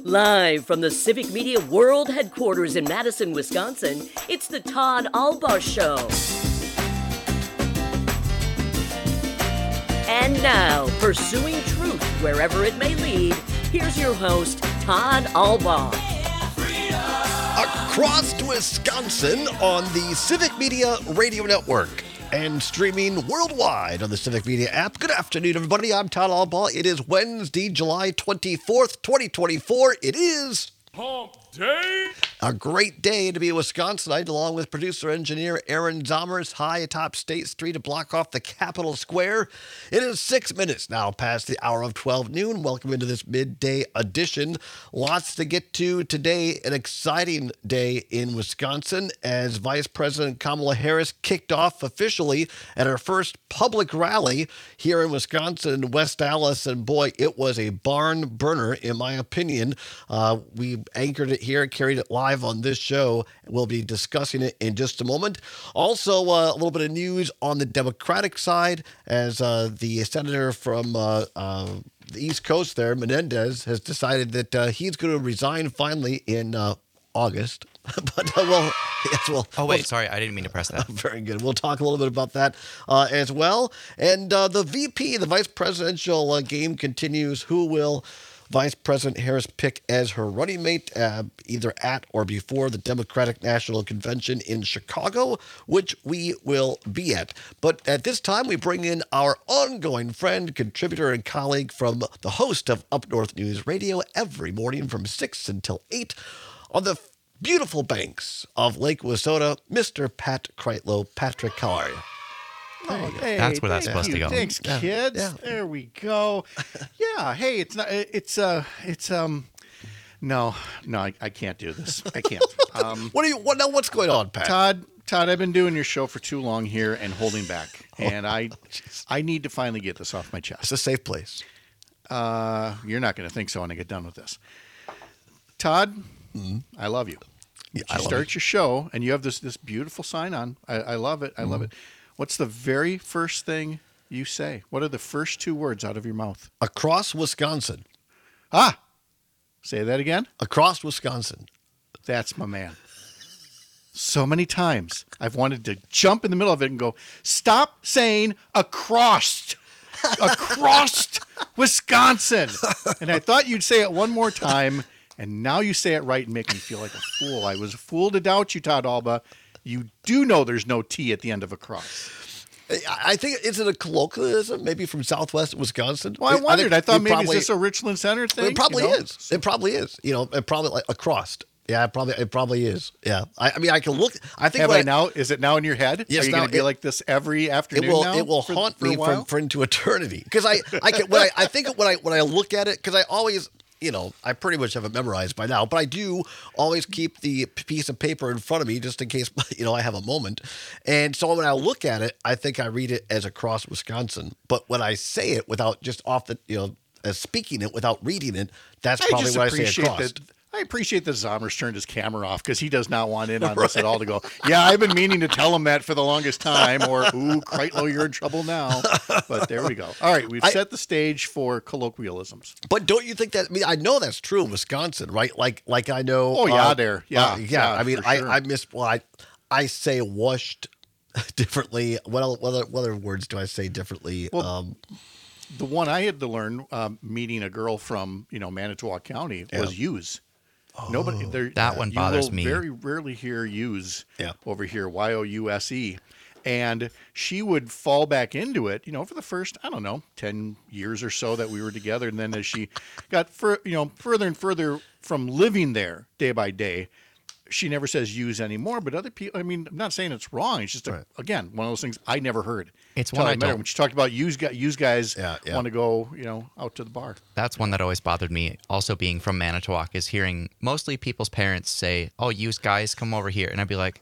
Live from the Civic Media World Headquarters in Madison, Wisconsin, it's the Todd Albaugh Show. And now, pursuing truth wherever it may lead, here's your host, Todd Albaugh. Across Wisconsin on the Civic Media Radio Network and streaming worldwide on the Civic Media app. Good afternoon, everybody. I'm Todd Albaugh. It is Wednesday, July 24th, 2024. It is Hump Day. A great day to be a Wisconsinite, along with producer-engineer Aaron Zomers, high atop State Street to block off the Capitol Square. It is 6 minutes now past the hour of 12 noon. Welcome into this midday edition. Lots to get to today. An exciting day in Wisconsin as Vice President Kamala Harris kicked off officially at her first public rally here in Wisconsin in West Allis. And boy, it was a barn burner, in my opinion. We anchored it here, carried it live on this show. We'll be discussing it in just a moment. Also, a little bit of news on the Democratic side as the senator from the East Coast there, Menendez, has decided that he's going to resign finally in August. But Sorry, I didn't mean to press that. Very good. We'll talk a little bit about that as well. And the VP, the vice presidential game continues. Who will Vice President Harris pick as her running mate, either at or before the Democratic National Convention in Chicago, which we will be at. But at this time, we bring in our ongoing friend, contributor, and colleague from the host of Up North News Radio every morning from 6 until 8 on the beautiful banks of Lake Wissota, Mr. Pat Kreitlow. Patrick, how are you? Oh, hey, that's where that's supposed to go. Thanks, kids. Yeah. There we go. Yeah. Hey, no, I can't do this. I can't. What's going on, Pat? Todd, I've been doing your show for too long here and holding back, and I need to finally get this off my chest. It's a safe place. You're not going to think so when I get done with this. Todd, I love you. Yeah, you start your show, and you have this beautiful sign on. I love it. I love it. What's the very first thing you say? What are the first two words out of your mouth? Across Wisconsin. Say that again. Across Wisconsin. That's my man. So many times I've wanted to jump in the middle of it and go, stop saying across Wisconsin. And I thought you'd say it one more time, and now you say it right and make me feel like a fool. I was a fool to doubt you, Todd Albaugh. You do know there's no T at the end of across. I think, is it a colloquialism, maybe from Southwest Wisconsin? Well, I wondered. I thought maybe is this a Richland Center thing? It probably is. It probably is. It probably like across. Yeah, it probably is. Yeah. I mean, I can look. I think. Is it now in your head? Yes. Are you going to be like this every afternoon? It will haunt me for into eternity. Because I think when I look at it, because I always. I pretty much have it memorized by now, but I do always keep the piece of paper in front of me just in case, I have a moment. And so when I look at it, I think I read it as across Wisconsin. But when I say it without just as speaking it without reading it, that's probably what I say across. I appreciate that Zomers turned his camera off because he does not want in on this at all to go, yeah, I've been meaning to tell him that for the longest time, or, ooh, Kreitlow, you're in trouble now. But there we go. All right, we've set the stage for colloquialisms. But don't you think that, I know that's true in Wisconsin, right? Like I know. Oh, yeah, there. Yeah. I mean, sure. I say washed differently. What other words do I say differently? Well, the one I had to learn meeting a girl from, Manitowoc County was use. Nobody there. That one bothers me. You will very rarely hear use over here, Youse. And she would fall back into it, for the first, 10 years or so that we were together. And then as she got further and further from living there day by day, she never says use anymore. But other people, I'm not saying it's wrong. It's just, again, one of those things I never heard. It's one I met her. When she talked about use guys want to go, out to the bar. That's one that always bothered me. Also being from Manitowoc is hearing mostly people's parents say, oh, use guys, come over here. And I'd be like,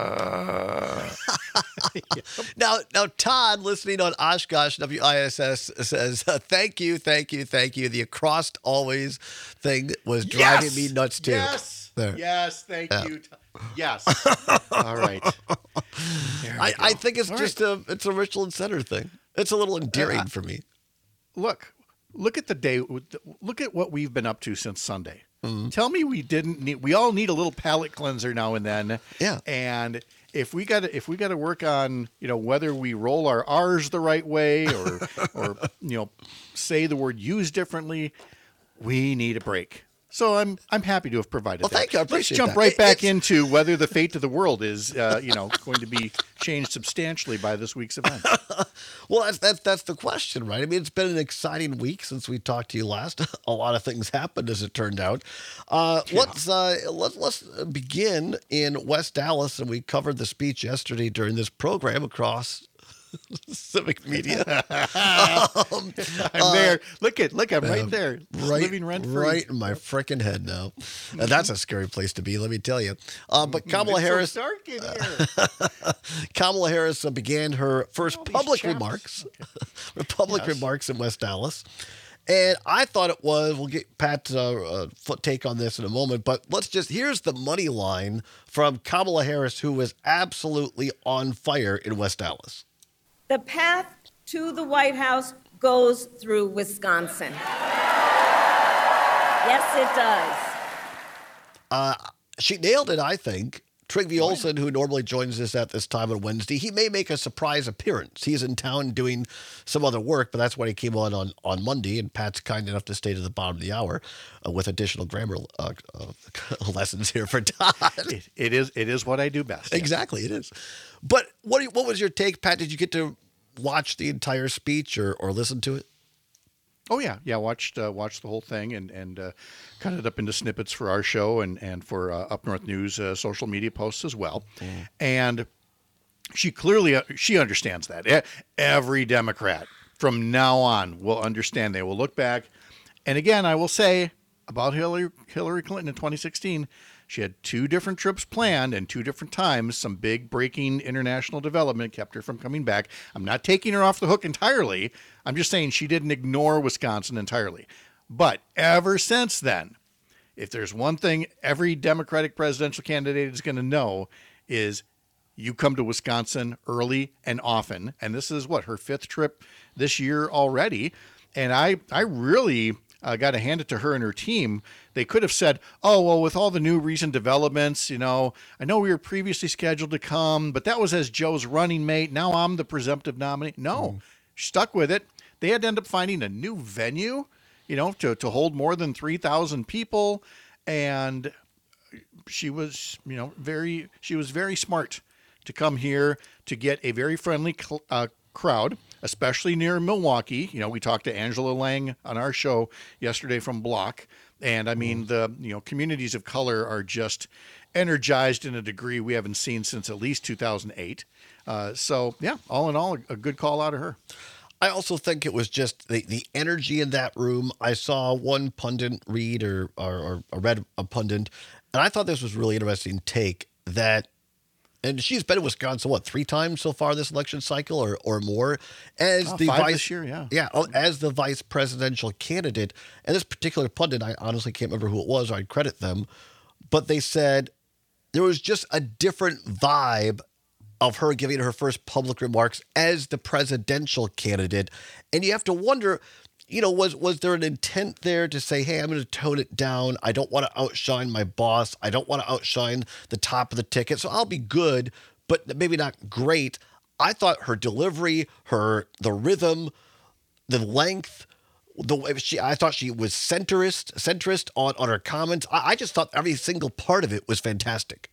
Now, Todd, listening on Oshkosh WISS, says, thank you. The across always thing was driving me nuts, too. Yes. There. Yes, thank you. Yes. All right. I think it's it's a Richland Center thing. It's a little endearing for me. Look at the day. Look at what we've been up to since Sunday. Tell me we didn't need. We all need a little palate cleanser now and then. Yeah. And if we got to work on, whether we roll our R's the right way or say the word use differently, we need a break. So I'm happy to have provided that. Thank you. I Let's appreciate jump that. right back into whether the fate of the world is, going to be changed substantially by this week's event. Well, that's the question, right? I mean, it's been an exciting week since we talked to you last. A lot of things happened, as it turned out. Let's begin in West Dallas, and we covered the speech yesterday during this program across civic media. I'm there. Look, I'm right there. Living rent free. Right in my frickin' head now. That's a scary place to be, let me tell you. But Kamala Harris. So dark in here. Kamala Harris began her first public remarks. Remarks in West Dallas. And I thought it was, we'll get Pat's take on this in a moment, but here's the money line from Kamala Harris, who was absolutely on fire in West Dallas. The path to the White House goes through Wisconsin. Yes, it does. She nailed it, I think. Trygve Olsen, who normally joins us at this time on Wednesday, he may make a surprise appearance. He's in town doing some other work, but that's when he came on Monday, and Pat's kind enough to stay to the bottom of the hour with additional grammar lessons here for Todd. It is what I do best. Exactly, it is. But what was your take, Pat? Did you get to watch the entire speech or listen to it? Oh yeah. Watched the whole thing and cut it up into snippets for our show and for Up North News social media posts as well. And she clearly she understands that. Every Democrat from now on will understand. They will look back, and again, I will say about Hillary Clinton in 2016. She had 2 different trips planned and 2 different times. Some big breaking international development kept her from coming back. I'm not taking her off the hook entirely. I'm just saying she didn't ignore Wisconsin entirely. But ever since then, if there's one thing every Democratic presidential candidate is going to know is you come to Wisconsin early and often. And this is her 5th trip this year already. And I really got to hand it to her and her team. They could have said, oh, well, with all the new recent developments, I know we were previously scheduled to come, but that was as Joe's running mate. Now I'm the presumptive nominee. No, stuck with it. They had to end up finding a new venue, to hold more than 3,000 people. And she was, very smart to come here to get a very friendly crowd, especially near Milwaukee. We talked to Angela Lang on our show yesterday from Block. And I mean, the communities of color are just energized in a degree we haven't seen since at least 2008. So yeah, all in all, a good call out of her. I also think it was just the energy in that room. I saw one pundit read or read a pundit, and I thought this was really interesting take that. And she's been in Wisconsin, 3 times so far this election cycle or more as the 5 vice this year, as the vice presidential candidate. And this particular pundit, I honestly can't remember who it was, or I'd credit them, but they said there was just a different vibe of her giving her first public remarks as the presidential candidate. And you have to wonder, was there an intent there to say, hey, I'm going to tone it down. I don't want to outshine my boss. I don't want to outshine the top of the ticket. So I'll be good, but maybe not great. I thought her delivery, the rhythm, the length, I thought she was centrist on her comments. I just thought every single part of it was fantastic.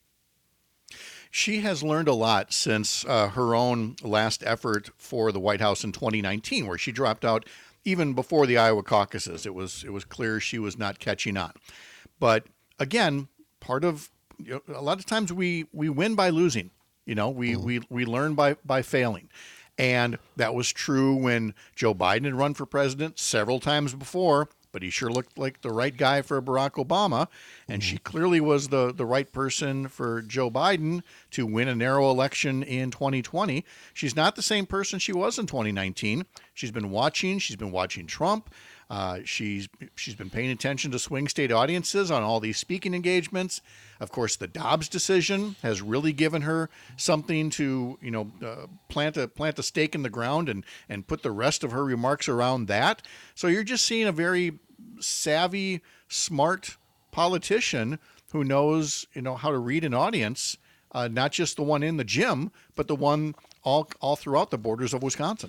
She has learned a lot since her own last effort for the White House in 2019, where she dropped out even before the Iowa caucuses. It was clear she was not catching on. But again, part of a lot of times we win by losing. We learn by failing. And that was true when Joe Biden had run for president several times before, but he sure looked like the right guy for Barack Obama. And she clearly was the right person for Joe Biden to win a narrow election in 2020. She's not the same person she was in 2019. She's been watching Trump. She's been paying attention to swing state audiences on all these speaking engagements. Of course, the Dobbs decision has really given her something to, plant a stake in the ground and put the rest of her remarks around that. So you're just seeing a very savvy, smart politician who knows, how to read an audience, not just the one in the gym, but the one all throughout the borders of Wisconsin.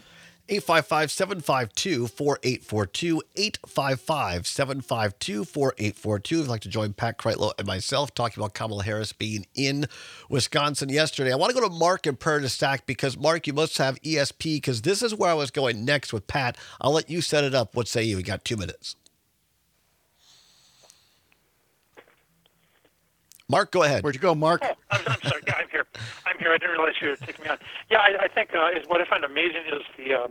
855-752-4842, 855-752-4842. If you'd like to join Pat Kreitlow and myself talking about Kamala Harris being in Wisconsin yesterday. I want to go to Mark in Prairie du Sac because, Mark, you must have ESP because this is where I was going next with Pat. I'll let you set it up. What say you? We got 2 minutes. Mark, go ahead. Where'd you go, Mark? Oh, I'm sorry. Yeah, I'm here. I didn't realize you were taking me on. Yeah, I think is what I find amazing is the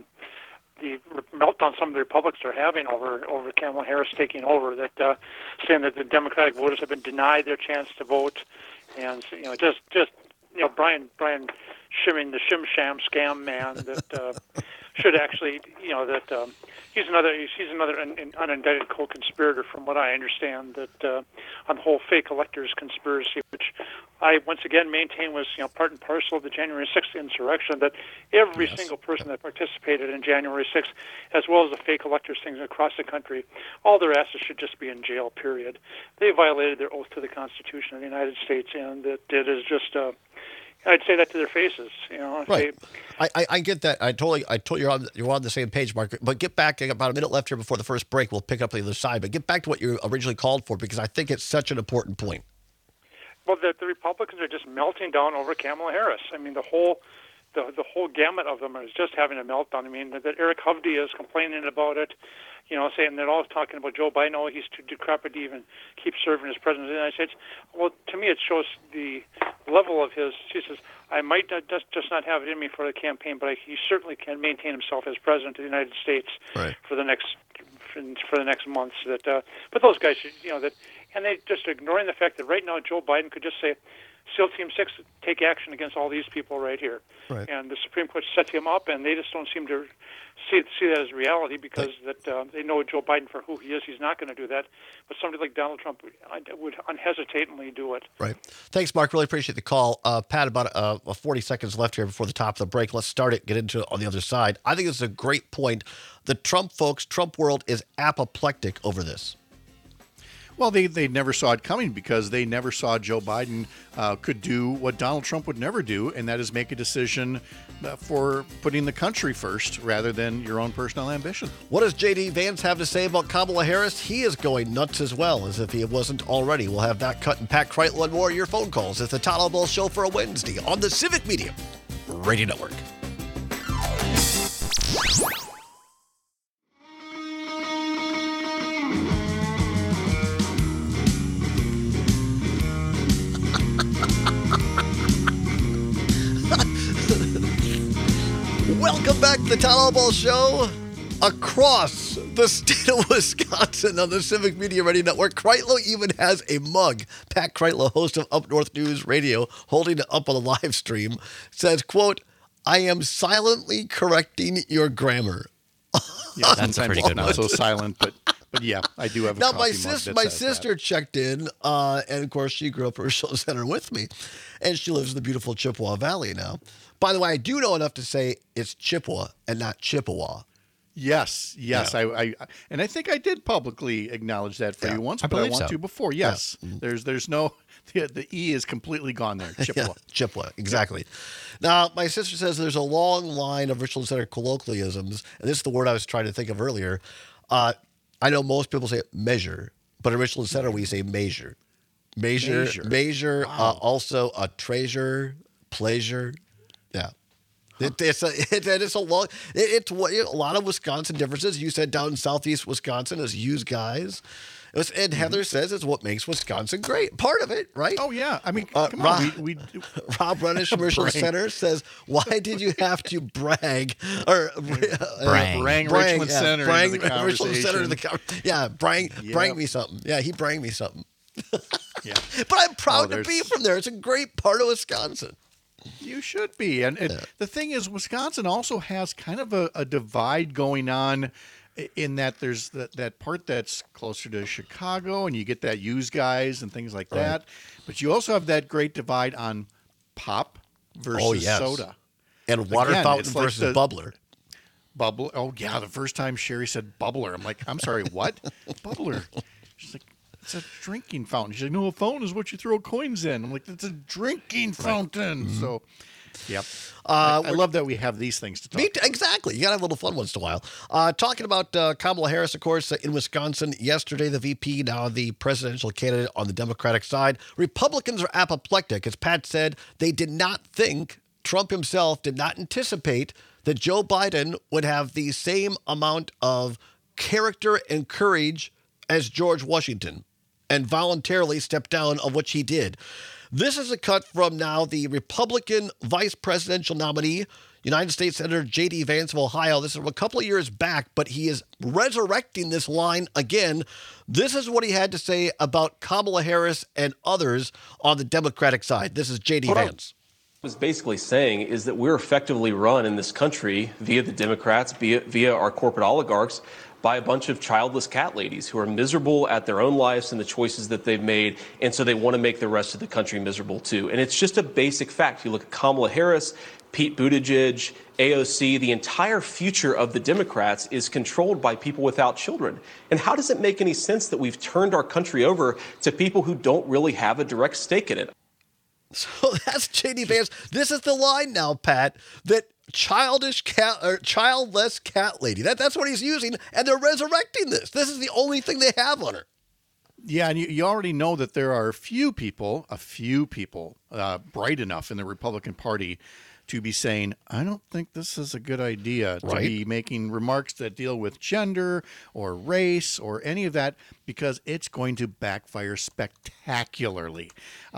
meltdown some of the Republicans are having over Kamala Harris taking over. That saying that the Democratic voters have been denied their chance to vote, and just Brian Shimming, the Shim Sham scam man that should actually that. He's another unindicted co-conspirator, from what I understand, that on the whole fake electors conspiracy, which I once again maintain was part and parcel of the January 6th insurrection. That every single person that participated in January 6th, as well as the fake electors things across the country, all their asses should just be in jail. Period. They violated their oath to the Constitution of the United States, and that it is just. I'd say that to their faces, Right. I get that. I totally you're on the same page, Mark. But get back about a minute left here before the first break. We'll pick up the other side. But get back to what you originally called for because I think it's such an important point. Well, the Republicans are just melting down over Kamala Harris. I mean, the whole gamut of them is just having a meltdown. I mean, that Eric Hovde is complaining about it. Saying they're all talking about Joe Biden. Oh, he's too decrepit to even keep serving as president of the United States. Well, to me, it shows the level of his. She says, "I might just not have it in me for the campaign, but he certainly can maintain himself as president of the United States for the next months." But those guys, and they just ignoring the fact that right now Joe Biden could just say, SEAL Team 6, take action against all these people right here. Right. And the Supreme Court set him up, and they just don't seem to see that as reality because they know Joe Biden for who he is. He's not going to do that. But somebody like Donald Trump would unhesitatingly do it. Right. Thanks, Mark. Really appreciate the call. Pat, about 40 seconds left here before the top of the break. Let's start it, get into it on the other side. I think this is a great point. The Trump folks, Trump world is apoplectic over this. Well, they never saw it coming because they never saw Joe Biden could do what Donald Trump would never do, and that is make a decision for putting the country first rather than your own personal ambition. What does J.D. Vance have to say about Kamala Harris? He is going nuts as well, as if he wasn't already. We'll have that cut and Pat Kreitlow and more of your phone calls. It's the Todd Albaugh Show for a Wednesday on the Civic Media Radio Network. Welcome back to the Todd Albaugh Show across the state of Wisconsin on the Civic Media Radio Network. Kreitlow even has a mug. Pat Kreitlow, host of Up North News Radio, holding it up on the live stream, says, quote, "I am silently correcting your grammar." Yeah, that's pretty good. Not so silent, but yeah, I do have a coffee mug. My sister checked in, and of course she grew up at Richland Center with me, and she lives in the beautiful Chippewa Valley now. By the way, I do know enough to say it's Chippewa and not Chippewa. Yes. Yeah. I think I did publicly acknowledge that for you once, but I want to before. Yes, there's no the E is completely gone there. Chippewa. Chippewa, exactly. Now, my sister says there's a long line of Richland Center colloquialisms, and this is the word I was trying to think of earlier. I know most people say measure, but in Richland Center we say measure. Measure. Wow. Also a treasure, pleasure. Yeah. It's a lot of Wisconsin differences. You said down in southeast Wisconsin is use guys. And Heather says it's what makes Wisconsin great. Part of it, right? Oh, yeah. I mean, come on. Rob Runish from Richland Center says, why did you have to brag? Or brang Richland Center into the conversation. Brang me something. Yeah, he brang me something. Yeah. But I'm proud to be from there. It's a great part of Wisconsin. You should be. And the thing is, Wisconsin also has kind of a divide going on in that there's that part that's closer to Chicago and you get that used guys and things like that. But you also have that great divide on pop versus soda. And water fountain versus bubbler. Oh, yeah. The first time Sherry said bubbler, I'm like, I'm sorry, what? Bubbler. She's like, it's a drinking fountain. She's like, no, a fountain is what you throw coins in. I'm like, it's a drinking fountain. So, yep. I love that we have these things to talk about. Exactly. You got to have a little fun once in a while. Talking about Kamala Harris, of course, in Wisconsin yesterday, the VP, now the presidential candidate on the Democratic side. Republicans are apoplectic. As Pat said, they did not think, Trump himself did not anticipate that Joe Biden would have the same amount of character and courage as George Washington and voluntarily step down of which he did. This is a cut from now the Republican vice presidential nominee, United States Senator J.D. Vance of Ohio. This is from a couple of years back, but he is resurrecting this line again. This is what he had to say about Kamala Harris and others on the Democratic side. This is J.D. Vance. What I was basically saying is that we're effectively run in this country via the Democrats, via our corporate oligarchs, by a bunch of childless cat ladies who are miserable at their own lives and the choices that they've made, and so they want to make the rest of the country miserable too. And it's just a basic fact. You look at Kamala Harris, Pete Buttigieg, AOC, the entire future of the Democrats is controlled by people without children. And how does it make any sense that we've turned our country over to people who don't really have a direct stake in it? So that's J.D. Vance. This is the line now, Pat, that childless cat lady. That's what he's using, and they're resurrecting this. This is the only thing they have on her. Yeah, and you already know that there are a few people bright enough in the Republican Party to be saying, I don't think this is a good idea to be making remarks that deal with gender or race or any of that, because it's going to backfire spectacularly.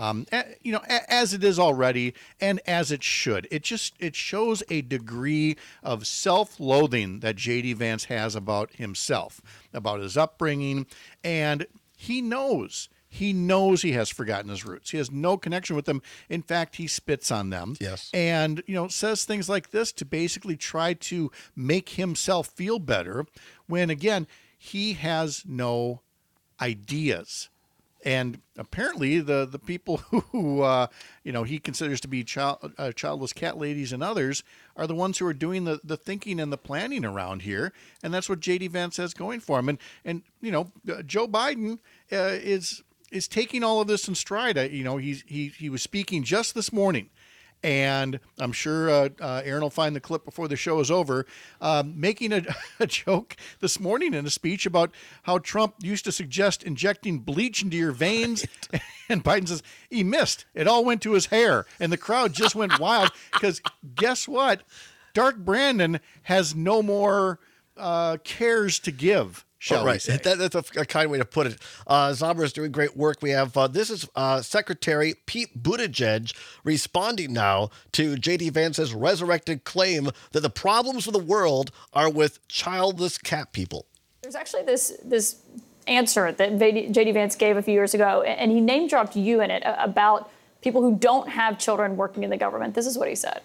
As it is already, and as it should. It shows a degree of self-loathing that J.D. Vance has about himself, about his upbringing, and he knows he has forgotten his roots. He has no connection with them. In fact, he spits on them. Yes. And, says things like this to basically try to make himself feel better when, again, he has no ideas. And apparently the people who, he considers to be childless cat ladies and others are the ones who are doing the thinking and the planning around here. And that's what J.D. Vance has going for him. And Joe Biden is taking all of this in stride. He was speaking just this morning, and I'm sure Aaron will find the clip before the show is over, making a joke this morning in a speech about how Trump used to suggest injecting bleach into your veins, and Biden says he missed. It all went to his hair, and the crowd just went wild because guess what? Dark Brandon has no more cares to give. Shall say. That's a kind way to put it. Zommer is doing great work. We have, this is Secretary Pete Buttigieg responding now to J.D. Vance's resurrected claim that the problems of the world are with childless cat people. There's actually this answer that J.D. Vance gave a few years ago, and he name-dropped you in it about people who don't have children working in the government. This is what he said.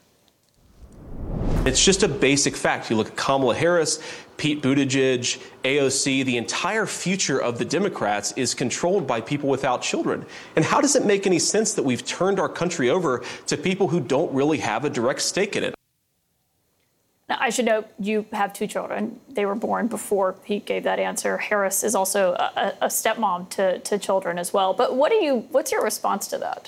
It's just a basic fact. You look at Kamala Harris, Pete Buttigieg, AOC, the entire future of the Democrats is controlled by people without children. And how does it make any sense that we've turned our country over to people who don't really have a direct stake in it? Now, I should note you have 2 children. They were born before he gave that answer. Harris is also a stepmom to children as well. But what's your response to that?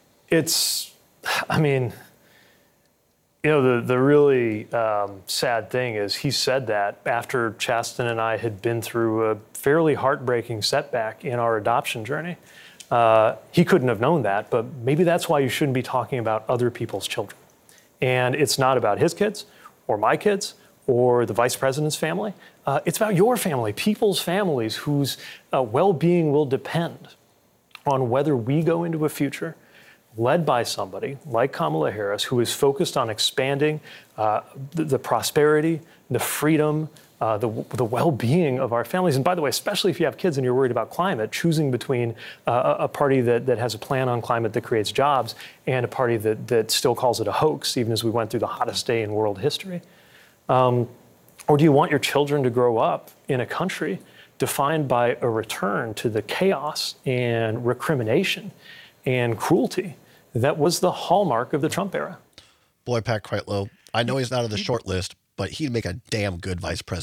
The really sad thing is he said that after Chasten and I had been through a fairly heartbreaking setback in our adoption journey. He couldn't have known that, but maybe that's why you shouldn't be talking about other people's children. And it's not about his kids or my kids or the vice president's family. It's about your family, people's families whose well-being will depend on whether we go into a future led by somebody like Kamala Harris, who is focused on expanding the prosperity, the freedom, the well-being of our families. And by the way, especially if you have kids and you're worried about climate, choosing between a party that has a plan on climate that creates jobs and a party that still calls it a hoax, even as we went through the hottest day in world history. Or do you want your children to grow up in a country defined by a return to the chaos and recrimination and cruelty that was the hallmark of the Trump era? Boy, Pat Kreitlow, I know he's not on the short list, but he'd make a damn good vice president.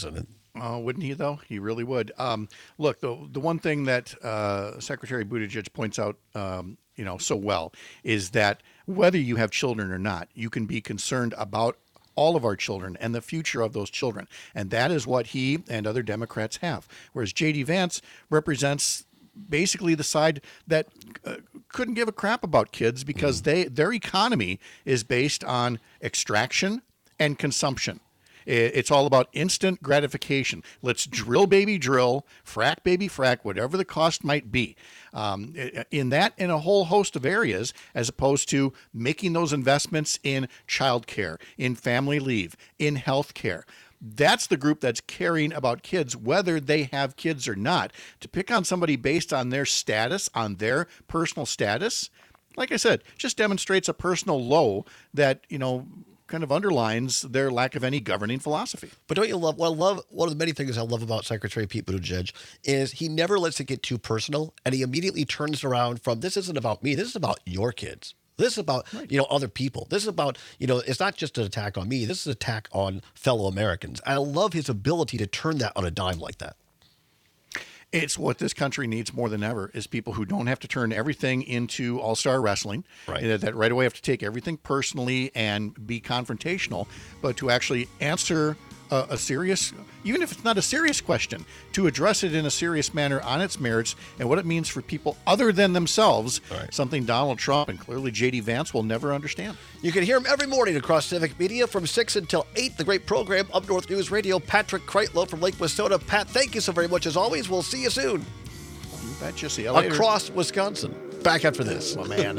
Wouldn't he, though? He really would. Look, the one thing that Secretary Buttigieg points out, so well is that whether you have children or not, you can be concerned about all of our children and the future of those children. And that is what he and other Democrats have. Whereas J.D. Vance represents basically the side that couldn't give a crap about kids because their economy is based on extraction and consumption. It's all about instant gratification. Let's drill, baby, drill, frack, baby, frack, whatever the cost might be. In a whole host of areas, as opposed to making those investments in childcare, in family leave, in health care. That's the group that's caring about kids, whether they have kids or not. To pick on somebody based on their status, on their personal status, like I said, just demonstrates a personal low that, kind of underlines their lack of any governing philosophy. But don't you love one of the many things I love about Secretary Pete Buttigieg is he never lets it get too personal, and he immediately turns around from, this isn't about me, this is about your kids. This is about, other people. This is about, it's not just an attack on me. This is an attack on fellow Americans. I love his ability to turn that on a dime like that. It's what this country needs more than ever is people who don't have to turn everything into all-star wrestling, right? That right away have to take everything personally and be confrontational, but to actually answer a serious, even if it's not a serious question, to address it in a serious manner on its merits and what it means for people other than themselves, something Donald Trump and clearly J.D. Vance will never understand. You can hear him every morning across Civic Media from 6 until 8, the great program, Up North News Radio. Patrick Kreitlow from Lake Wissota. Pat, thank you so very much as always. We'll see you soon. You betcha. See you later. Across Wisconsin. Back after this. Oh, man.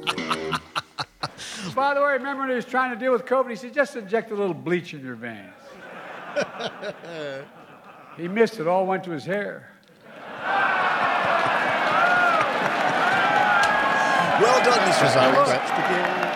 By the way, remember when he was trying to deal with COVID, he said, just inject a little bleach in your veins. He missed it. All went to his hair. Well done, Mr. Cyrus.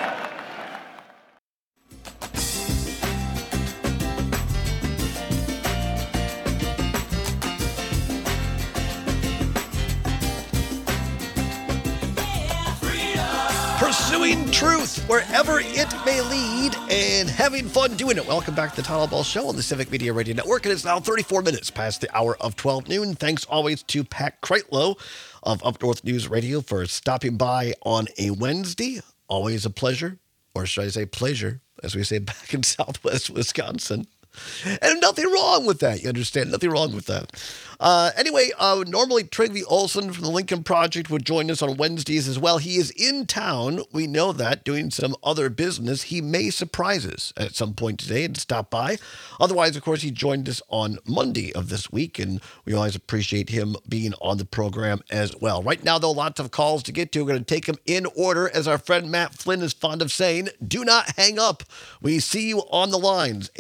Pursuing truth wherever it may lead and having fun doing it. Welcome back to the Todd Ball Show on the Civic Media Radio Network. It is now 34 minutes past the hour of 12 noon. Thanks always to Pat Kreitlow of Up North News Radio for stopping by on a Wednesday. Always a pleasure, or should I say pleasure, as we say back in Southwest Wisconsin. And nothing wrong with that. You understand? Nothing wrong with that. Anyway, normally Trygve Olsen from the Lincoln Project would join us on Wednesdays as well. He is in town. We know that, doing some other business. He may surprise us at some point today and stop by. Otherwise, of course, he joined us on Monday of this week, and we always appreciate him being on the program as well. Right now, though, lots of calls to get to. We're going to take them in order, as our friend Matt Flynn is fond of saying. Do not hang up. We see you on the lines.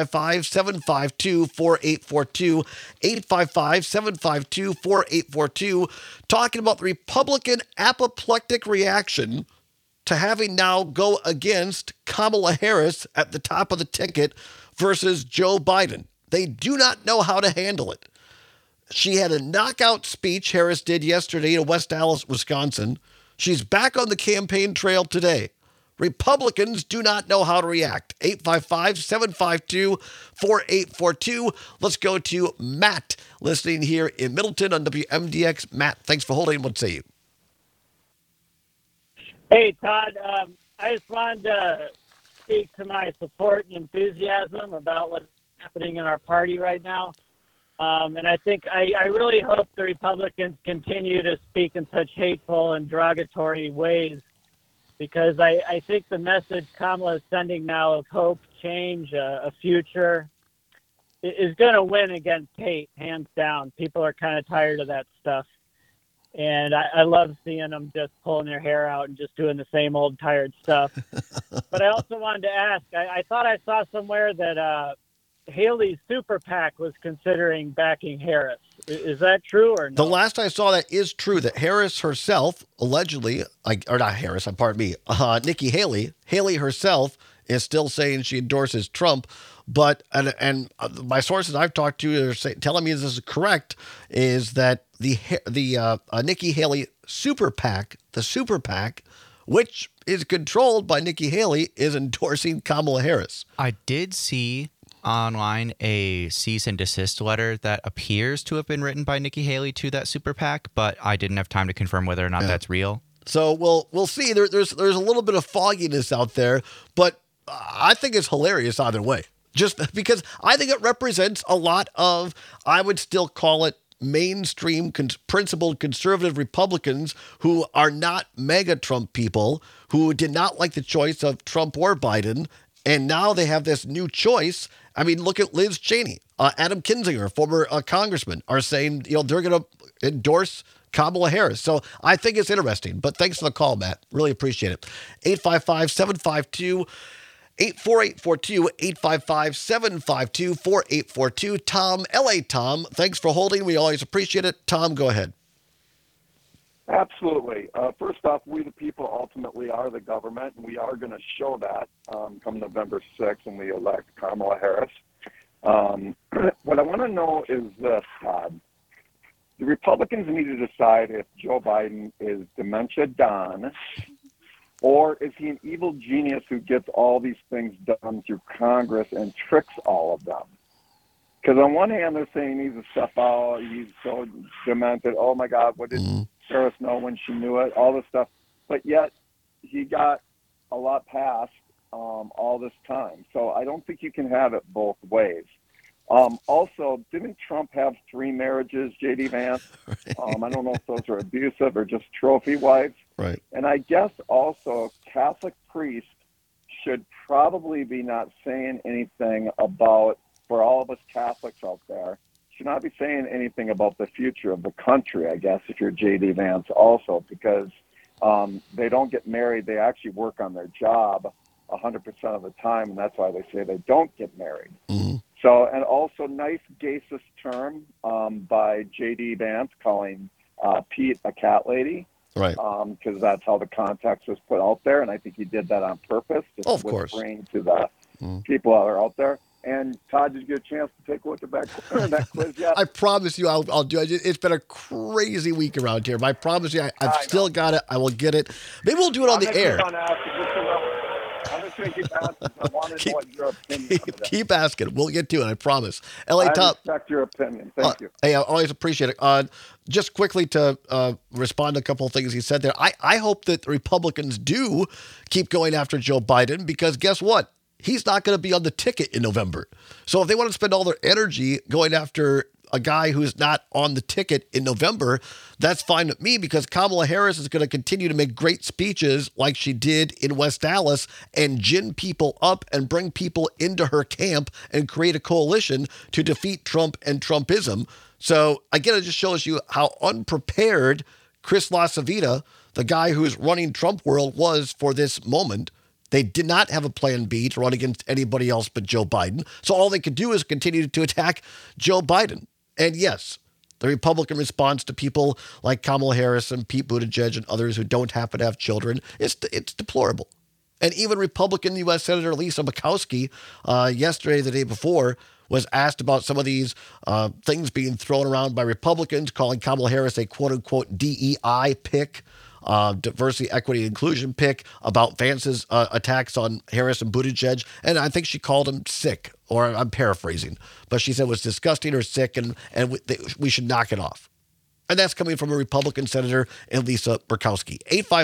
855-752-4842. 855-752-4842. Talking about the Republican apoplectic reaction to having now go against Kamala Harris at the top of the ticket versus Joe Biden. They do not know how to handle it. She had a knockout speech, Harris did yesterday in West Allis, Wisconsin. She's back on the campaign trail today. Republicans do not know how to react. 855-752-4842. Let's go to Matt, listening here in Middleton on WMDX. Matt, thanks for holding. What say you? Hey, Todd. I just wanted to speak to my support and enthusiasm about what's happening in our party right now. And I think I really hope the Republicans continue to speak in such hateful and derogatory ways, because I think the message Kamala is sending now of hope, change, a future, is going to win against hate, hands down. People are kind of tired of that stuff. And I love seeing them just pulling their hair out and just doing the same old tired stuff. But I also wanted to ask, I thought I saw somewhere that Haley's super PAC was considering backing Harris. Is that true or no? The last I saw that is true, that Harris herself, allegedly, or not Harris, pardon me, Nikki Haley herself is still saying she endorses Trump. But, and my sources I've talked to are telling me this is correct, is that the Nikki Haley super PAC, the super PAC, which is controlled by Nikki Haley, is endorsing Kamala Harris. I did see online a cease and desist letter that appears to have been written by Nikki Haley to that super PAC, but I didn't have time to confirm whether or not that's real. So we'll see. There's a little bit of fogginess out there, but I think it's hilarious either way. Just because I think it represents a lot of, I would still call it mainstream principled conservative Republicans who are not mega Trump people, who did not like the choice of Trump or Biden. And now they have this new choice. I mean, look at Liz Cheney, Adam Kinzinger, former congressman, are saying, they're going to endorse Kamala Harris. So I think it's interesting. But thanks for the call, Matt. Really appreciate it. 855-752 8842, 855-752-4842. Tom, LA Tom, thanks for holding. We always appreciate it. Tom, go ahead. Absolutely. First off, we the people ultimately are the government, and we are going to show that come November 6th when we elect Kamala Harris. What I want to know is this, Todd. The Republicans need to decide if Joe Biden is dementia Don, or is he an evil genius who gets all these things done through Congress and tricks all of them? Because on one hand, they're saying he's a step out, he's so demented, oh my God, what did Harris know when she knew it, all this stuff. But yet, he got a lot passed all this time. So I don't think you can have it both ways. Also, didn't Trump have 3 marriages, J.D. Vance? I don't know if those are abusive or just trophy wives. Right. And I guess also Catholic priests should probably be not saying anything about, for all of us Catholics out there, should not be saying anything about the future of the country, I guess, if you're J.D. Vance also, because they don't get married. They actually work on their job 100% of the time, and that's why they say they don't get married. Mm-hmm. So, and also nice gayist term by J.D. Vance calling Pete a cat lady. Right. Because that's how the context was put out there, and I think he did that on purpose. Just of course. Whispering to the people that are out there. And Todd, did you get a chance to take a look at that quiz yet? I promise you I'll do it. It's been a crazy week around here, but I promise you I've still got it. I will get it. Maybe we'll do it on the air. I'm just going to keep asking. I want to know what your opinion is. Keep asking. We'll get to it, I promise. LA Top. I respect your opinion. Thank you. Hey, I always appreciate it. Just quickly to respond to a couple of things he said there. I hope that the Republicans do keep going after Joe Biden, because guess what? He's not going to be on the ticket in November. So if they want to spend all their energy going after a guy who's not on the ticket in November, that's fine with me, because Kamala Harris is going to continue to make great speeches like she did in West Dallas and gin people up and bring people into her camp and create a coalition to defeat Trump and Trumpism. So again, it just shows you how unprepared Chris LaCivita, the guy who's running Trump world, was for this moment. They did not have a plan B to run against anybody else but Joe Biden. So all they could do is continue to attack Joe Biden. And yes, the Republican response to people like Kamala Harris and Pete Buttigieg and others who don't happen to have children, it's deplorable. And even Republican U.S. Senator Lisa Murkowski yesterday, the day before, was asked about some of these things being thrown around by Republicans, calling Kamala Harris a quote-unquote DEI pick, diversity, equity, inclusion pick, about Vance's attacks on Harris and Buttigieg. And I think she called him sick, or I'm paraphrasing, but she said it was disgusting or sick, and we should knock it off. And that's coming from a Republican senator and Lisa Murkowski.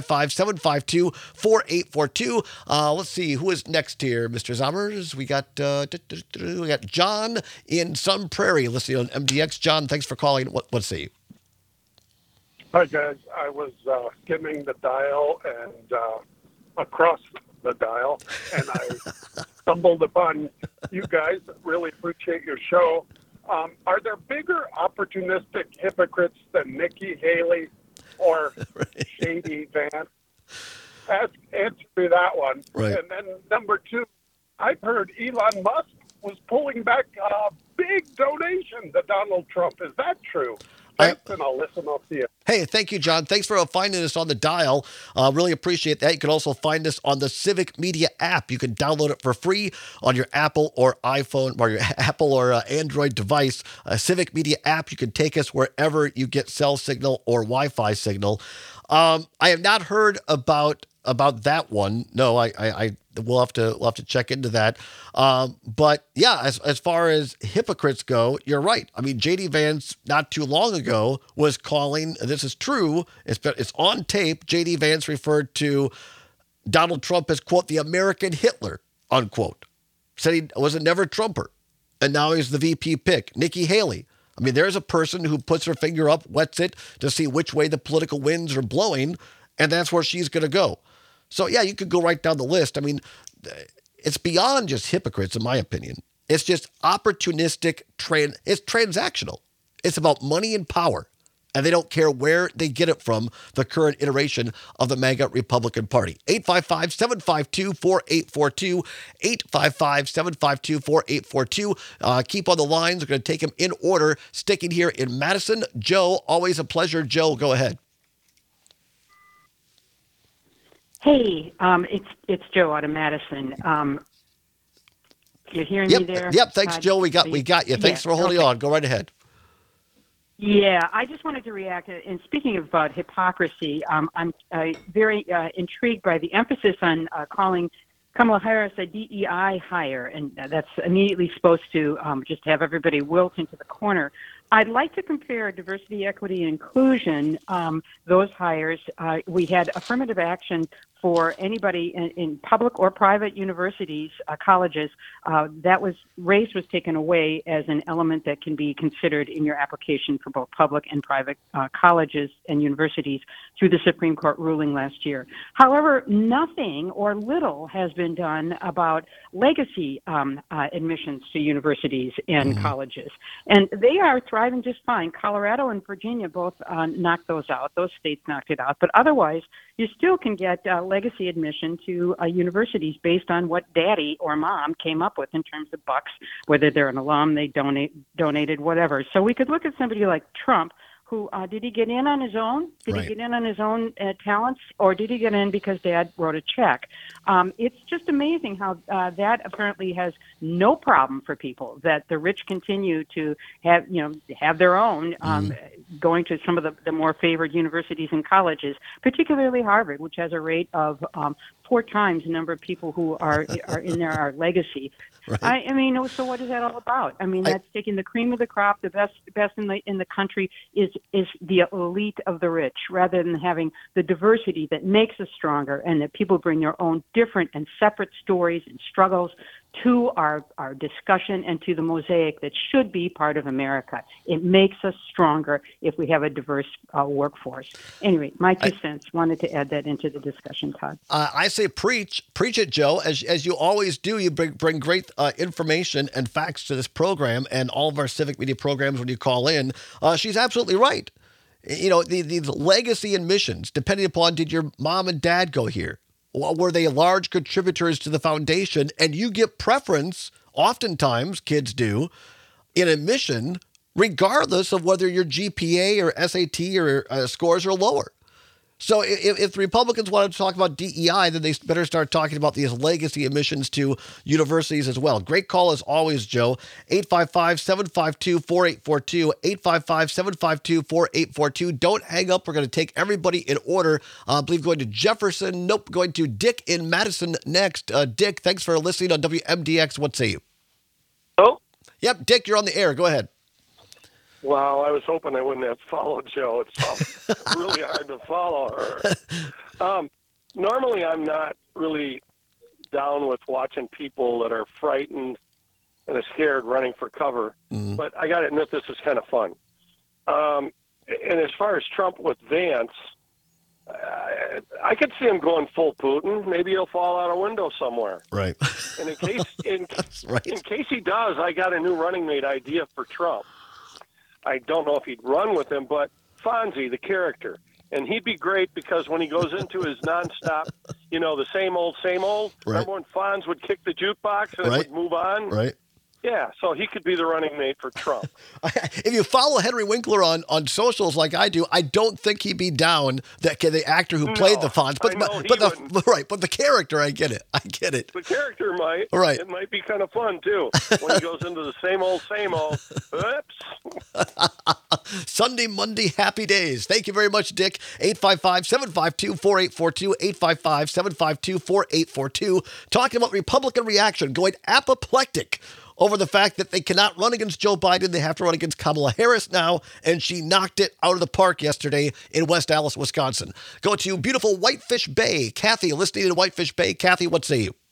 855-752-4842. Let's see, who is next here, Mr. Zommers? We got John in Sun Prairie, listening on MDX. John, thanks for calling. Let's see. Hi, guys. I was skimming the dial and across the dial, and I stumbled upon you guys. Really appreciate your show. Are there bigger opportunistic hypocrites than Nikki Haley or J.D. Vance? Answer me that one. Right. And then number 2, I've heard Elon Musk was pulling back big donations to Donald Trump. Is that true? Thanks, and I'll listen up to you. Hey, thank you, John. Thanks for finding us on the dial. Really appreciate that. You can also find us on the Civic Media app. You can download it for free on your Apple or iPhone, or your Apple or Android device. Civic Media app. You can take us wherever you get cell signal or Wi-Fi signal. I have not heard about that one. No, I we'll have to check into that. But yeah, as far as hypocrites go, you're right. I mean, J.D. Vance not too long ago was calling. This is true. It's on tape. J.D. Vance referred to Donald Trump as, quote, the American Hitler, unquote. Said he was a never Trumper. And now he's the VP pick. Nikki Haley. I mean, there's a person who puts her finger up, wets it to see which way the political winds are blowing, and that's where she's going to go. So, yeah, you could go right down the list. I mean, it's beyond just hypocrites, in my opinion. It's just opportunistic. It's transactional. It's about money and power. And they don't care where they get it from, the current iteration of the MAGA Republican Party. 855-752-4842, 855-752-4842. Keep on the lines. We're going to take them in order. Sticking here in Madison, Joe, always a pleasure. Joe, go ahead. Hey, it's Joe out of Madison. You're hearing me there? Yep, thanks, Joe. We got you. Thanks for holding on. Go right ahead. Yeah, I just wanted to react. And speaking about hypocrisy, I'm very intrigued by the emphasis on calling Kamala Harris a DEI hire, and that's immediately supposed to just have everybody wilt into the corner. I'd like to compare diversity, equity, and inclusion, those hires. We had affirmative action for anybody in public or private universities, colleges. Race was taken away as an element that can be considered in your application for both public and private colleges and universities through the Supreme Court ruling last year. However, nothing or little has been done about legacy admissions to universities and colleges. And they are thriving just fine. Colorado and Virginia both knocked those out. Those states knocked it out. But otherwise, you still can get legacy admission to universities based on what daddy or mom came up with in terms of bucks, whether they're an alum, they donated, whatever. So we could look at somebody like Trump, who did he get in on his own? Did he get in on his own talents, or did he get in because Dad wrote a check? It's just amazing how that apparently has no problem for people, that the rich continue to have their own, going to some of the more favored universities and colleges, particularly Harvard, which has a rate of 4 times the number of people who are in there are legacy. Right. I mean, so what is that all about? I mean, that's taking the cream of the crop, the best in the country is the elite of the rich, rather than having the diversity that makes us stronger, and that people bring their own different and separate stories and struggles to our discussion and to the mosaic that should be part of America. It makes us stronger if we have a diverse workforce. Anyway, my 2 cents. Wanted to add that into the discussion, Todd. I say preach it, Joe. As you always do, you bring great information and facts to this program and all of our civic media programs when you call in. She's absolutely right. You know, these legacy admissions, depending upon, did your mom and dad go here? Were they large contributors to the foundation? And you get preference, oftentimes kids do, in admission, regardless of whether your GPA or SAT or scores are lower. So if the Republicans want to talk about DEI, then they better start talking about these legacy admissions to universities as well. Great call as always, Joe. 855-752-4842, 855-752-4842. Don't hang up. We're going to take everybody in order. I believe going to Jefferson. Nope, going to Dick in Madison next. Dick, thanks for listening on WMDX. What say you? Oh? Yep, Dick, you're on the air. Go ahead. Wow, I was hoping I wouldn't have to follow Joe. It's really hard to follow her. Normally, I'm not really down with watching people that are frightened and are scared running for cover. But I got to admit, this is kind of fun. And as far as Trump with Vance, I could see him going full Putin. Maybe he'll fall out a window somewhere. Right. And in case in case he does, I got a new running mate idea for Trump. I don't know if he'd run with him, but Fonzie, the character. And he'd be great because when he goes into his nonstop, the same old, right. Remember when Fonz would kick the jukebox and it would move on? Right. Yeah, so he could be the running mate for Trump. If you follow Henry Winkler on socials like I do, I don't think he'd be down the actor who played the Fonz. But the character, I get it. The character might. Right. It might be kind of fun too when he goes into the same old. Oops. Sunday, Monday, happy days. Thank you very much, Dick. 855-752-4842, 855-752-4842. Talking about Republican reaction, going apoplectic over the fact that they cannot run against Joe Biden. They have to run against Kamala Harris now, and she knocked it out of the park yesterday in West Allis, Wisconsin. Go to beautiful Whitefish Bay. Kathy, listening in Whitefish Bay. Kathy, what say you?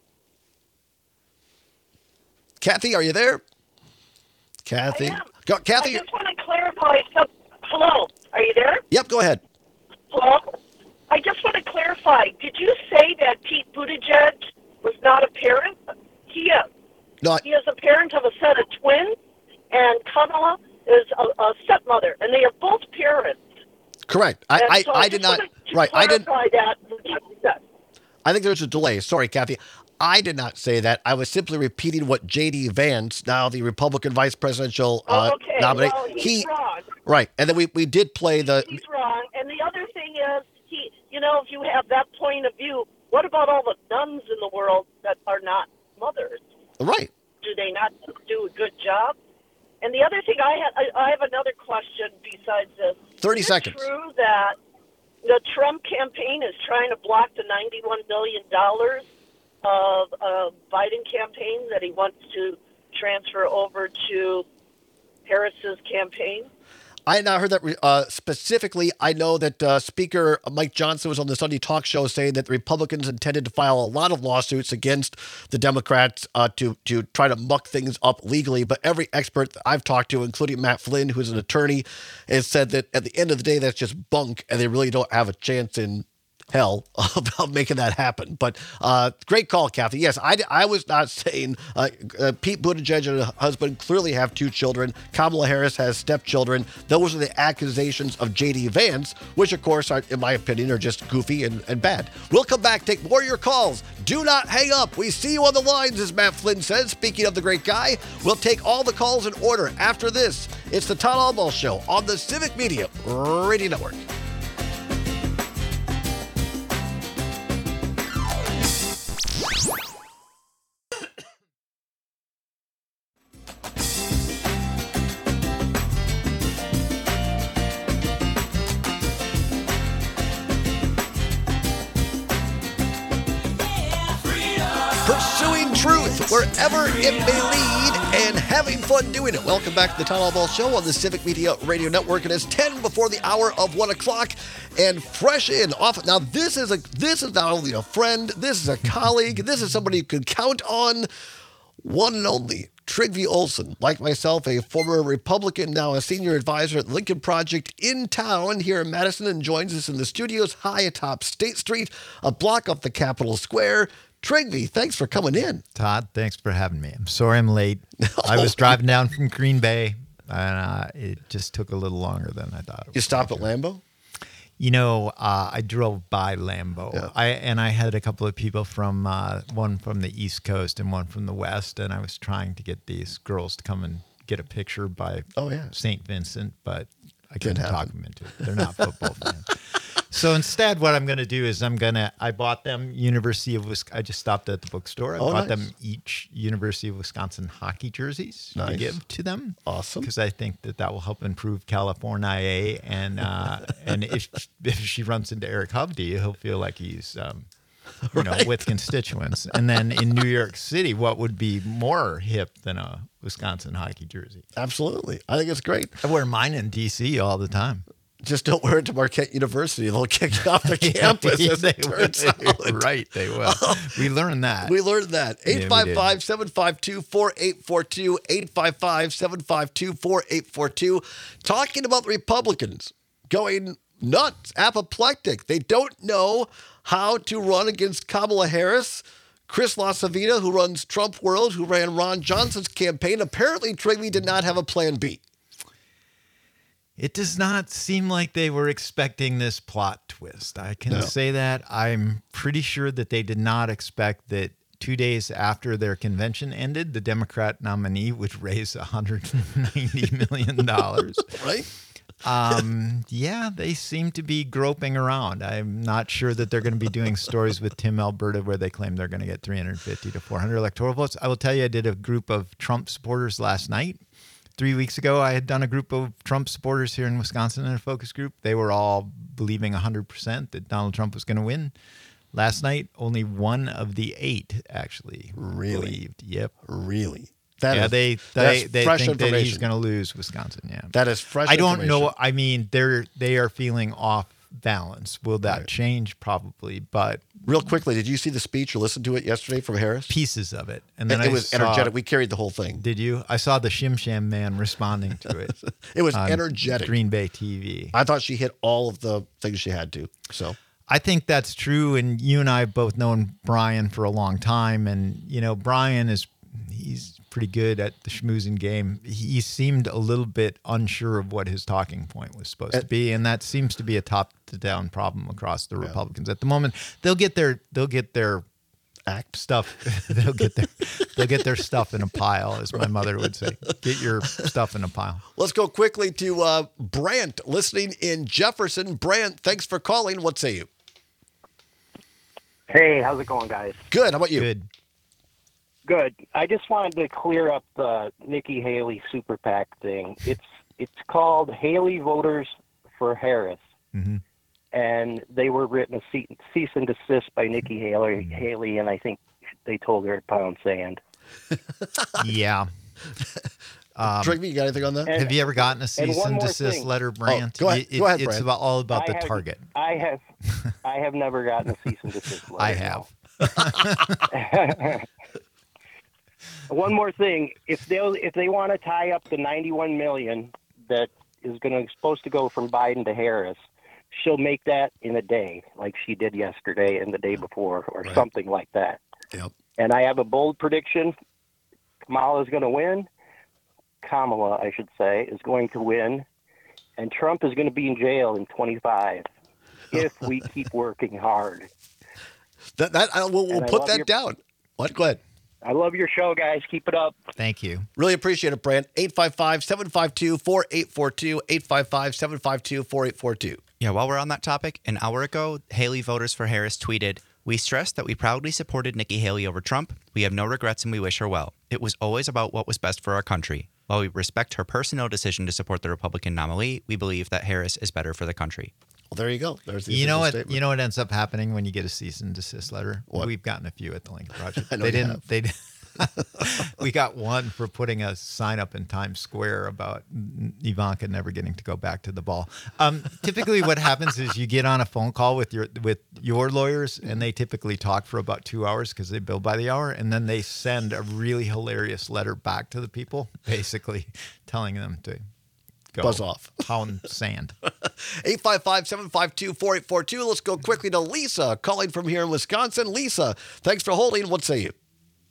Kathy, are you there? Kathy? Kathy? I just want to clarify something. Hello, are you there? Yep, go ahead. Hello? I just want to clarify. Did you say that Pete Buttigieg was not a parent? He is. No, he is a parent of a set of twins, and Kamala is a stepmother, and they are both parents. Correct. So I did not. Right. I didn't. That. I think there's a delay. Sorry, Kathy. I did not say that. I was simply repeating what J.D. Vance, now the Republican vice presidential nominee. Well, he's wrong. Right. And then we did play the. He's wrong. And the other thing is, if you have that point of view, what about all the nuns in the world that are not mothers? Right. Do they not do a good job? And the other thing I have another question besides this. 30 seconds. Is it true that the Trump campaign is trying to block the $91 million of Biden campaign that he wants to transfer over to Harris's campaign? I had not heard that specifically. I know that Speaker Mike Johnson was on the Sunday talk show saying that the Republicans intended to file a lot of lawsuits against the Democrats to try to muck things up legally. But every expert that I've talked to, including Matt Flynn, who's an attorney, has said that at the end of the day, that's just bunk, and they really don't have a chance in hell about making that happen. But great call, Kathy. Yes, I was not saying Pete Buttigieg and her husband clearly have two children. Kamala Harris has stepchildren. Those are the accusations of J.D. Vance, which, of course, are, in my opinion, are just goofy and bad. We'll come back, take more of your calls. Do not hang up. We see you on the lines, as Matt Flynn says. Speaking of the great guy, we'll take all the calls in order after this. It's the Todd Albaugh Show on the Civic Media Radio Network. Pursuing truth wherever it may lead and having fun doing it. Welcome back to the Todd Albaugh Show on the Civic Media Radio Network. It is 10 before the hour of 1 o'clock, and fresh in off. Now this is not only a friend, this is a colleague, this is somebody you can count on. One and only Trygve Olsen, like myself, a former Republican, now a senior advisor at the Lincoln Project in town here in Madison, and joins us in the studios high atop State Street, a block off the Capitol Square. Trygve, thanks for coming in. Todd, thanks for having me. I'm sorry I'm late. I was driving down from Green Bay, and it just took a little longer than I thought it would. You stopped at Lambeau? I drove by Lambeau. Yeah. I had a couple of people from one from the East Coast and one from the West, and I was trying to get these girls to come and get a picture by St. Vincent, but I couldn't talk them into it. They're not football fans. So instead, what I'm going to do is I bought them University of Wisconsin. I just stopped at the bookstore. I bought them each University of Wisconsin hockey jerseys to give to them. Awesome. Because I think that will help improve California. And if she runs into Eric Hovde, he'll feel like he's, with constituents. And then in New York City, what would be more hip than a Wisconsin hockey jersey? Absolutely. I think it's great. I wear mine in D.C. all the time. Just don't wear it to Marquette University. They'll kick you off the campus. Right, they will. We learned that. 855-752-4842. 855-752-4842. Talking about the Republicans going nuts, apoplectic. They don't know how to run against Kamala Harris. Chris LaSavita, who runs Trump World, who ran Ron Johnson's campaign, apparently Trygve did not have a plan B. It does not seem like they were expecting this plot twist. I can say that. I'm pretty sure that they did not expect that 2 days after their convention ended, the Democrat nominee would raise $190 million. Right? They seem to be groping around. I'm not sure that they're going to be doing stories with Tim Alberta where they claim they're going to get 350 to 400 electoral votes. I will tell you, I did a group of Trump supporters last night 3 weeks ago, I had done a group of Trump supporters here in Wisconsin in a focus group. They were all believing 100% that Donald Trump was going to win. Last night, only one of the 8 actually believed. Yep. Really? They fresh think that information. he's going to lose Wisconsin. Yeah. That is fresh I don't information. know. I mean, they are feeling off balance. Will that change? Probably. But real quickly, did you see the speech or listen to it yesterday from Harris? Pieces of it. And then it was energetic. We carried the whole thing. Did you? I saw the Shim Sham man responding to it. It was on energetic. Green Bay TV. I thought she hit all of the things she had to. So I think that's true. And you and I have both known Brian for a long time. And, Brian he's pretty good at the schmoozing game. He seemed a little bit unsure of what his talking point was supposed to be. And that seems to be a top-to-down problem across the Republicans at the moment. They'll get their act stuff. they'll get their stuff in a pile, as my mother would say. Get your stuff in a pile. Let's go quickly to Brant, listening in Jefferson. Brant, thanks for calling. What say you? Hey, how's it going, guys? Good. How about you? Good. I just wanted to clear up the Nikki Haley super PAC thing. It's called Haley Voters for Harris. Mm-hmm. And they were written a cease and desist by Nikki Haley, and I think they told her to pound sand. Yeah. Trigby, you got anything on that? Have you ever gotten a cease and desist letter, Brant? Go ahead, It's Brant. all about the target. I have never gotten a cease and desist letter. I have. One more thing: if they want to tie up the $91 million that is supposed to go from Biden to Harris, she'll make that in a day, like she did yesterday and the day before, or something like that. Yep. And I have a bold prediction: Kamala is going to win. Kamala, I should say, is going to win, and Trump is going to be in jail in 25 if we keep working hard. We'll put that down. What? Go ahead. I love your show, guys. Keep it up. Thank you. Really appreciate it, Brant. 855-752-4842, 855-752-4842. Yeah, while we're on that topic, an hour ago, Haley Voters for Harris tweeted, "We stress that we proudly supported Nikki Haley over Trump. We have no regrets and we wish her well. It was always about what was best for our country. While we respect her personal decision to support the Republican nominee, we believe that Harris is better for the country." Well, there you go. There's the You know official what? statement. You know what ends up happening when you get a cease and desist letter? What? We've gotten a few at the Lincoln Project. I know They you didn't. They didn't. We got one for putting a sign up in Times Square about Ivanka never getting to go back to the ball. Typically, what happens is you get on a phone call with your lawyers, and they typically talk for about 2 hours because they bill by the hour, and then they send a really hilarious letter back to the people, basically telling them to go buzz off, pound sand. 855-752-4842. Let's go quickly to Lisa, calling from here in Wisconsin. Lisa, thanks for holding. What say you?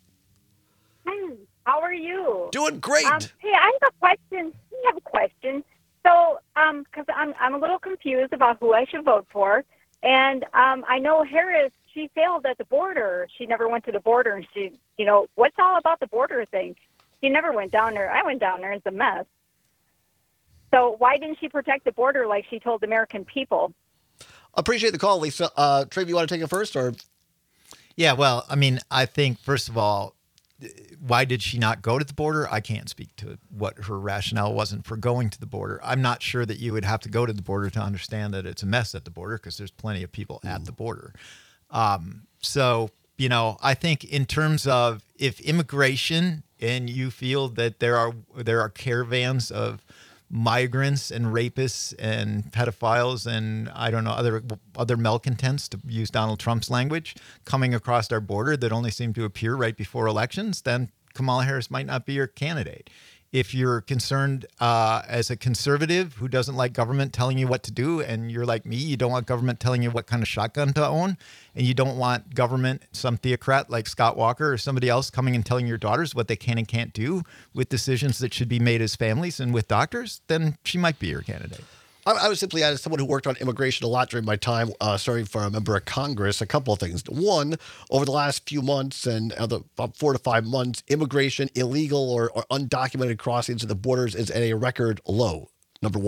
How are you? Doing great. Hey, I have a question. So, because I'm a little confused about who I should vote for, and I know Harris, she failed at the border. She never went to the border, and she, what's all about the border thing? She never went down there. I went down there. It's a mess. So why didn't she protect the border like she told the American people? Appreciate the call, Lisa. Trav, you want to take it first, or? Yeah, well, I mean, I think first of all, why did she not go to the border? I can't speak to what her rationale wasn't for going to the border. I'm not sure that you would have to go to the border to understand that it's a mess at the border, because there's plenty of people at the border. So, I think in terms of if immigration, and you feel that there are caravans of migrants and rapists and pedophiles and I don't know other malcontents, to use Donald Trump's language, coming across our border that only seem to appear right before elections, then Kamala Harris might not be your candidate. If you're concerned as a conservative who doesn't like government telling you what to do, and you're like me, you don't want government telling you what kind of shotgun to own, and you don't want government, some theocrat like Scott Walker or somebody else, coming and telling your daughters what they can and can't do with decisions that should be made as families and with doctors, then she might be your candidate. I was simply, as someone who worked on immigration a lot during my time serving for a member of Congress, a couple of things. One, over the last few months and about 4 to 5 months, immigration, illegal or undocumented crossings of the borders is at a record low, number one.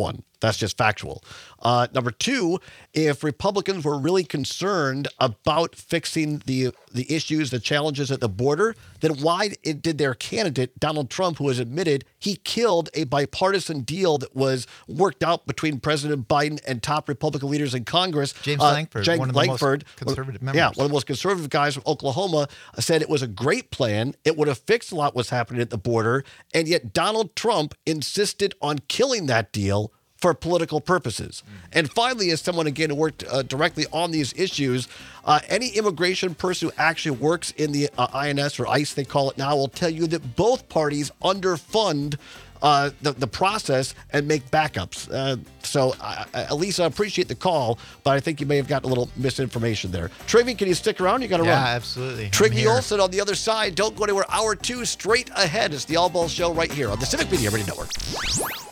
That's just factual. Number two, if Republicans were really concerned about fixing the issues, the challenges at the border, then why did their candidate, Donald Trump, who has admitted he killed a bipartisan deal that was worked out between President Biden and top Republican leaders in Congress? James Lankford, one of the most conservative members. Yeah, one of the most conservative guys from Oklahoma, said it was a great plan. It would have fixed a lot what's happening at the border. And yet Donald Trump insisted on killing that deal for political purposes. And finally, as someone, again, who worked directly on these issues, any immigration person who actually works in the INS or ICE, they call it now, will tell you that both parties underfund the process and make backups. So, Elisa, I appreciate the call, but I think you may have gotten a little misinformation there. Trivy, can you stick around? You got to run. Yeah, absolutely. Triggy Olson on the other side. Don't go anywhere. Hour 2 straight ahead. It's the All Balls Show right here on the Civic Media Radio Network.